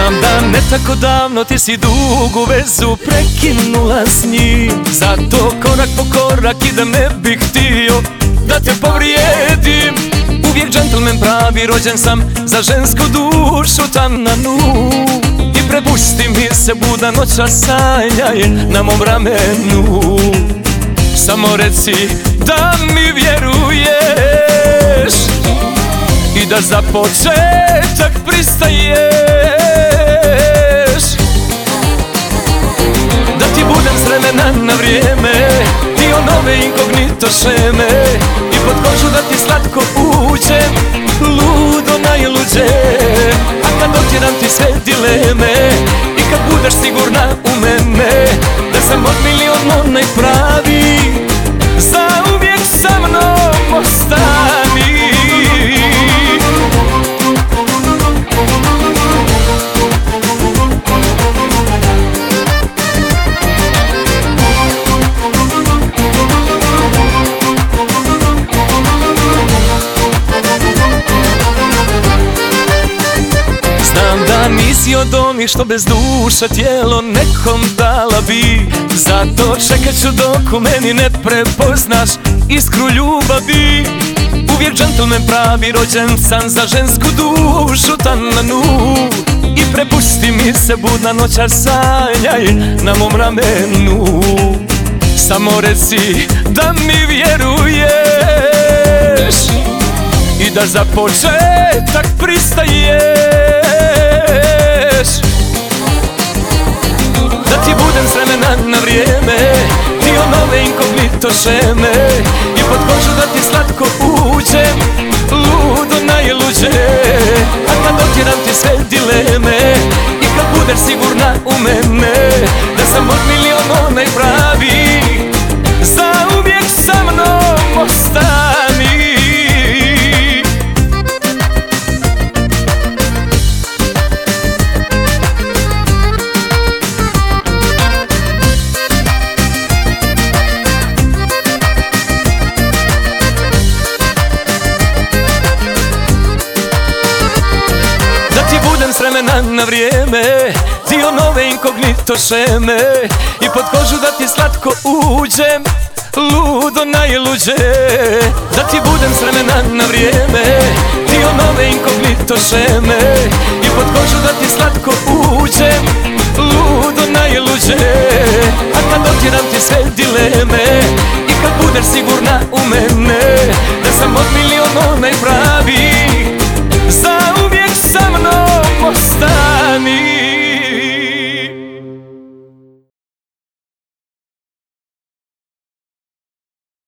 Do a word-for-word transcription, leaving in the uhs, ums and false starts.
Znam da ne tako davno ti si dugu vezu prekinula s njim. Zato korak po korak idem, ne bih htio da te povrijedim. Uvijek džentlmen pravi, rođen sam za žensku dušu tamnanu. I prepusti mi se, buda noća sanjaje na mom ramenu. Samo reci da mi vjeruješ i da za početak pristaješ. Da ti budem s vremena na vrijeme dio nove inkognito šeme. I pod kožu da ti slatko uđem, ludo najluđe. A kad otjeram ti sve dileme i kad budeš sigurna u mene da sam od milion onaj pravi, zauvijek sa mnom ostani. Nisi od onih što bez duša tijelo nekom dala bi. Zato čekat ću dok u meni ne prepoznaš iskru ljubavi. Uvijek džentlmen pravi, rođen sam za žensku dušu tamnanu. I prepusti mi se, budna noća sanjaj na mom ramenu. Samo reci da mi vjeruješ i da za početak pristaješ. Da ti budem s vremena na vrijeme dio nove inkognito šeme. I pod kožu da ti slatko uđem, ludo najluđe. A kad otjeram ti sve dileme i kad budeš sigurna u mene da sam od milion onaj pravi, zauvijek sa mnom ostani. S vremena na vrijeme dio nove inkognito šeme. I pod kožu da ti slatko uđem, ludo najluđe. Da ti budem s vremena na vrijeme dio nove inkognito šeme. I pod kožu da ti slatko uđem, ludo najluđe.